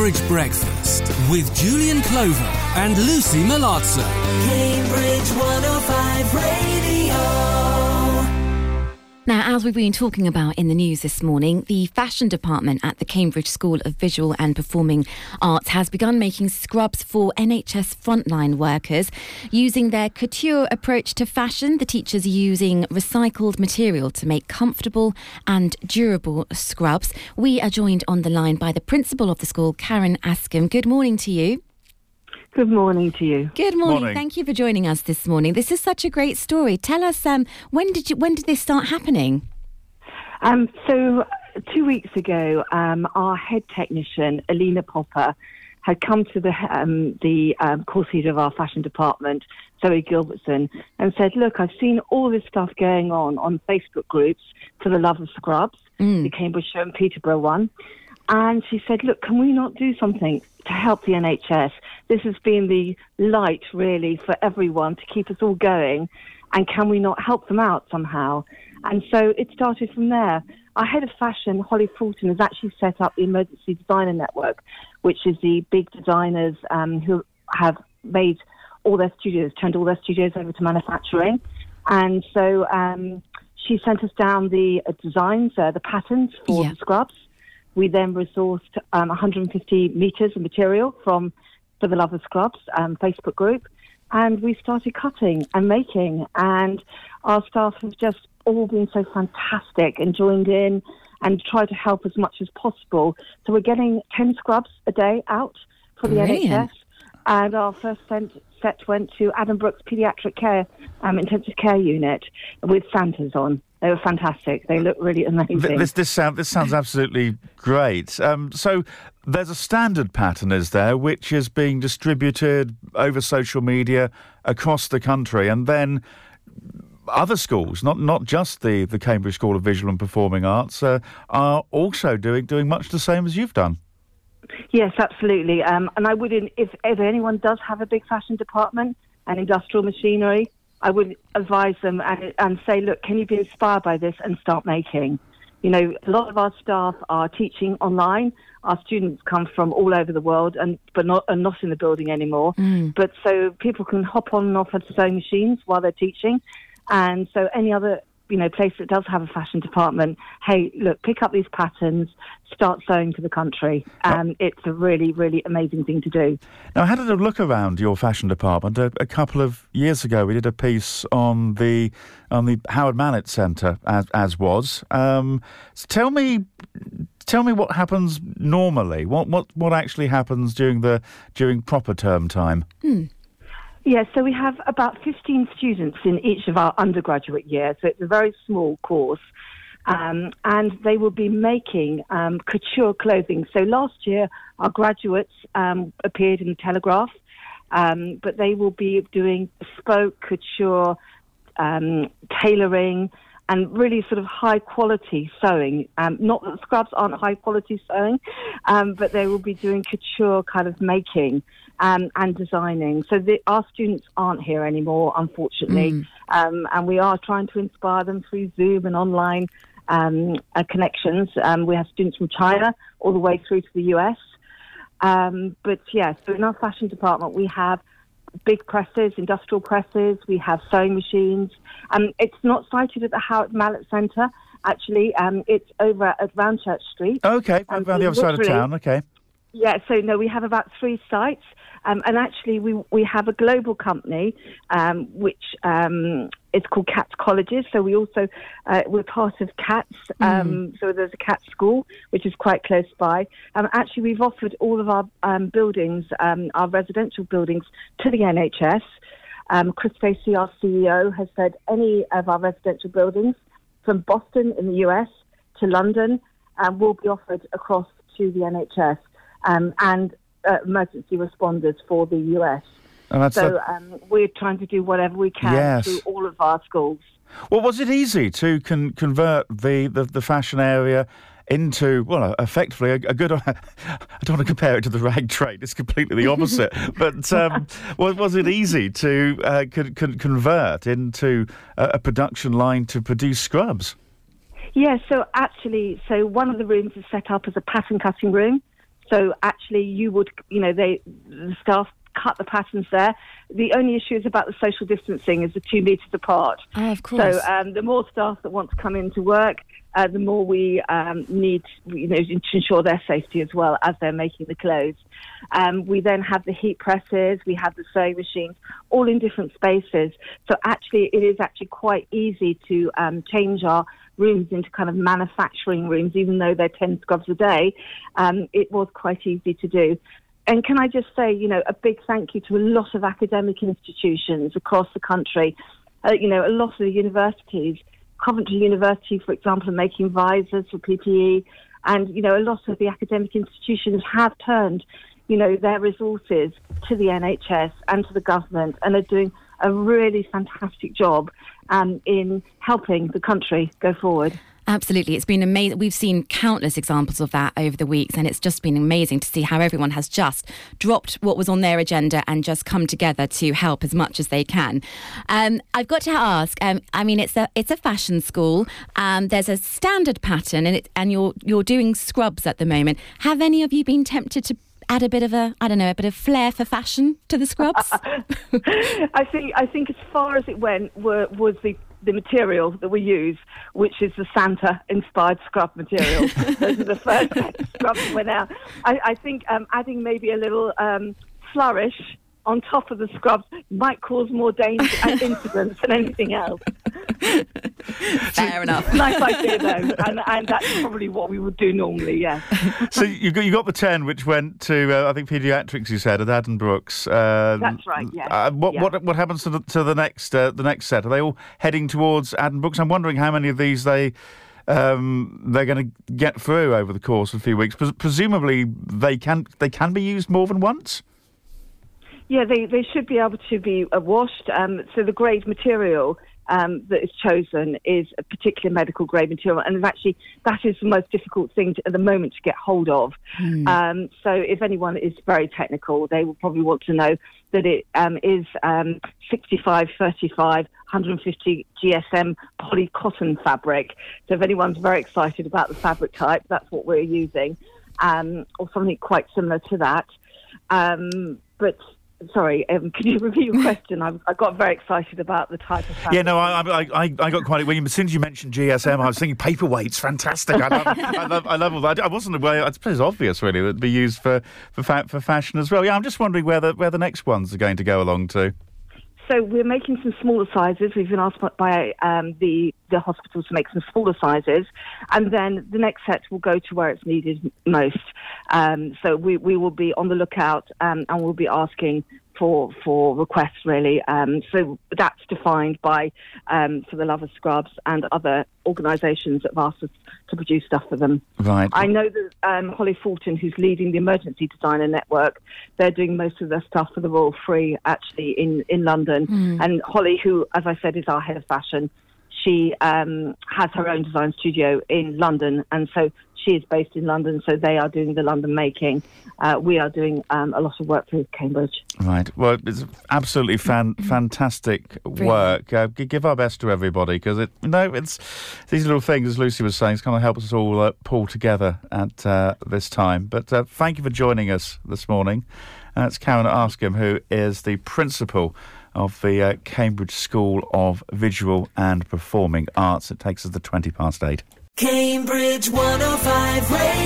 Cambridge Breakfast with Julian Clover and Lucy Malazzo. Cambridge 105 Radio. Now, as we've been talking about in the news this morning, the fashion department at the Cambridge School of Visual and Performing Arts has begun making scrubs for NHS frontline workers. Using their couture approach to fashion, the teachers are using recycled material to make comfortable and durable scrubs. We are joined on the line by the principal of the school, Karen Askham. Good morning to you. Good morning to you. Good morning. Thank you for joining us this morning. This is such a great story. Tell us, when did this start happening? So 2 weeks ago, our head technician, Alina Popper, had come to the course leader of our fashion department, Zoe Gilbertson, and said, look, I've seen all this stuff going on Facebook groups for the love of scrubs, the Cambridgeshire and Peterborough one. And she said, look, can we not do something to help the NHS? This has been the light, really, for everyone to keep us all going. And can we not help them out somehow? And so it started from there. Our head of fashion, Holly Fulton, has actually set up the Emergency Designer Network, which is the big designers who have made all their studios, turned all their studios over to manufacturing. And so she sent us down the designs, the patterns for the scrubs. We then resourced 150 metres of material from For the Love of Scrubs Facebook group, and we started cutting and making, and our staff have just all been so fantastic and joined in and tried to help as much as possible. So we're getting 10 scrubs a day out for the NHS, and our first set went to Adam Brooks Paediatric Care Intensive Care Unit with Santas on. They were fantastic. They look really amazing. This sounds absolutely great. So there's a standard pattern, is there, which is being distributed over social media across the country, and then other schools, not just the Cambridge School of Visual and Performing Arts, are also doing much the same as you've done. Yes, absolutely. And I would, if anyone does have a big fashion department and industrial machinery, I would advise them and say, look, can you be inspired by this and start making? You know, a lot of our staff are teaching online. Our students come from all over the world, but not in the building anymore. But so people can hop on and off of sewing machines while they're teaching. And so any other place that does have a fashion department, hey, look, pick up these patterns, start sewing for the country. It's a really, really amazing thing to do. Now, I had a look around your fashion department a couple of years ago. We did a piece on the Howard Mallet Centre, as was. So tell me what happens normally. What actually happens during proper term time? Yes, so we have about 15 students in each of our undergraduate years, so it's a very small course, and they will be making couture clothing. So last year, our graduates appeared in the Telegraph, but they will be doing bespoke couture, tailoring, and really sort of high-quality sewing. Not that scrubs aren't high-quality sewing, but they will be doing couture kind of making and designing. So our students aren't here anymore, unfortunately, and we are trying to inspire them through Zoom and online connections. We have students from China all the way through to the US. But, yeah, so in our fashion department, we have big presses, industrial presses. We have sewing machines. It's not sited at the Howard Mallet Centre, actually. It's over at Roundchurch Street. Okay, around the other side of town, okay. Yeah, so no, we have about 3 sites. And actually, we have a global company, which is called Cats Colleges. So we also, we're part of Cats. So there's a Cats school, which is quite close by. Actually, we've offered all of our buildings, our residential buildings, to the NHS. Chris Facey, our CEO, has said any of our residential buildings, from Boston in the US to London, will be offered across to the NHS. And emergency responders for the US. We're trying to do whatever we can to all of our schools. Well, was it easy to convert the fashion area into, well, effectively a good... I don't want to compare it to the rag trade. It's completely the opposite. But was it easy to convert into a production line to produce scrubs? Yeah, so one of the rooms is set up as a pattern cutting room. So actually the staff cut the patterns there. The only issue is about the social distancing, is the 2 metres apart. Oh, of course. So the more staff that want to come into work, the more we need to ensure their safety as well as they're making the clothes. We then have the heat presses, we have the sewing machines, all in different spaces. So actually, it is actually quite easy to change our rooms into kind of manufacturing rooms, even though they're 10 scrubs a day. It was quite easy to do. And can I just say, a big thank you to a lot of academic institutions across the country. A lot of the universities, Coventry University, for example, are making visors for PPE. And, a lot of the academic institutions have turned, their resources to the NHS and to the government, and are doing a really fantastic job in helping the country go forward. Absolutely. It's been amazing. We've seen countless examples of that over the weeks, and it's just been amazing to see how everyone has just dropped what was on their agenda and just come together to help as much as they can. I've got to ask, it's a fashion school. There's a standard pattern, and you're doing scrubs at the moment. Have any of you been tempted to add a bit of flair for fashion to the scrubs? I think as far as it went was the material that we use, which is the Santa-inspired scrub material. Those are the first scrubs that went out. I think adding maybe a little flourish on top of the scrubs might cause more danger and incidents than anything else. Fair enough. Nice idea, though, and that's probably what we would do normally, yeah. So you got the 10, which went to I think paediatrics. You said at Addenbrooke's. That's right. Yeah. What happens to the next set? Are they all heading towards Addenbrooke's? I'm wondering how many of these they're going to get through over the course of a few weeks. Presumably, they can be used more than once. Yeah, they should be able to be washed. So the grade material that is chosen is a particular medical grade material, and actually that is the most difficult thing at the moment to get hold of. So if anyone is very technical, they will probably want to know that it is 65, 35, 150 GSM poly cotton fabric. So if anyone's very excited about the fabric type, that's what we're using, or something quite similar to that. But sorry, can you repeat your question? I got very excited about the type of fabric. Yeah, no, I got quite. As soon as you mentioned GSM, I was thinking paperweights. Fantastic. I love all that. I wasn't aware. I suppose it's obvious, really, that it'd be used for fashion as well. Yeah, I'm just wondering where the next ones are going to go along to. So we're making some smaller sizes. We've been asked by the hospital to make some smaller sizes, and then the next set will go to where it's needed most. So we will be on the lookout, and we'll be asking for requests, really. So that's defined by for the Love of Scrubs and other organisations that have asked us to produce stuff for them. Right. I know that Holly Fulton, who's leading the Emergency Designer Network, they're doing most of their stuff for the Royal Free, actually, in London. And Holly, who, as I said, is our head of fashion, she has her own design studio in London, and so she is based in London, so they are doing the London making. We are doing a lot of work for Cambridge. Right. Well, it's absolutely fantastic work. Give our best to everybody, because it's these little things, as Lucy was saying, it's kind of helps us all pull together at this time. But thank you for joining us this morning. It's Karen Askham, who is the principal of the Cambridge School of Visual and Performing Arts. It takes us to 8:20. Cambridge 105 Radio.